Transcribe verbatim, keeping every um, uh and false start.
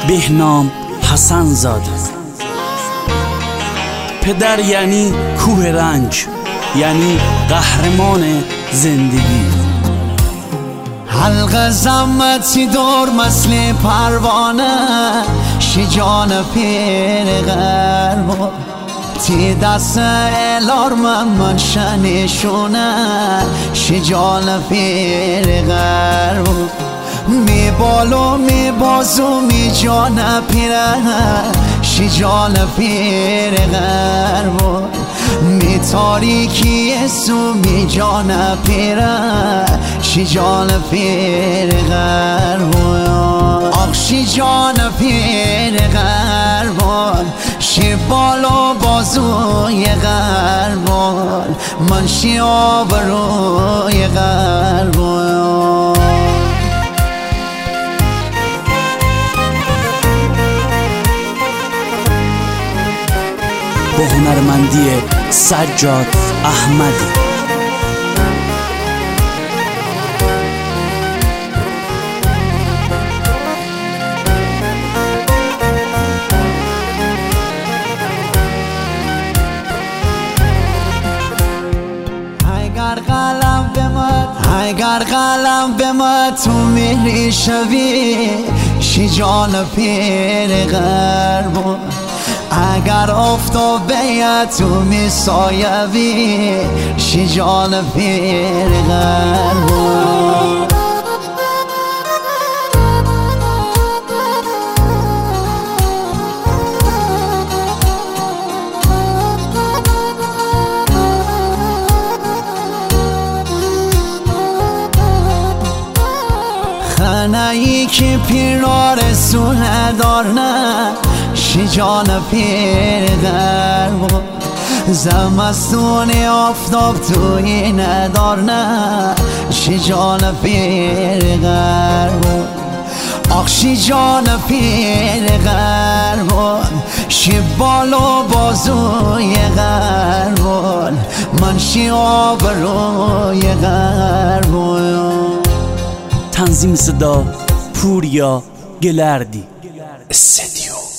بهنام حسن زاده. پدر یعنی کوه رنج، یعنی قهرمان زندگی. حلق زمتی دور مثل پروانه، شجان پیر غرب تی دست الارم من شنشونه، شجان پیر غرب می بالو می بازو می جان پیره، شجان پیر غرب می تاریکی سو می جان پیره، شجان پیر غرب آخ شجان پیر غرب شی بالو بازوی غرب من شی آبروی غرب. با هنرمندی سجاد احمدی. اگر قلم به من اگر قلم به من تو میری شوی، شجان پیر غرب اگر آفتابه تو می سایوی، شجان پیر غرب خنایی که پیرار سو ندارنه، شجان پیر غرب زمستون آفتاب توی ندارنه، شجان پیر غرب آخ شجان پیر غرب شی بالو بازوی غرب من شی آبروی غرب. تنظیم صدا پوریا گلردی. استدیو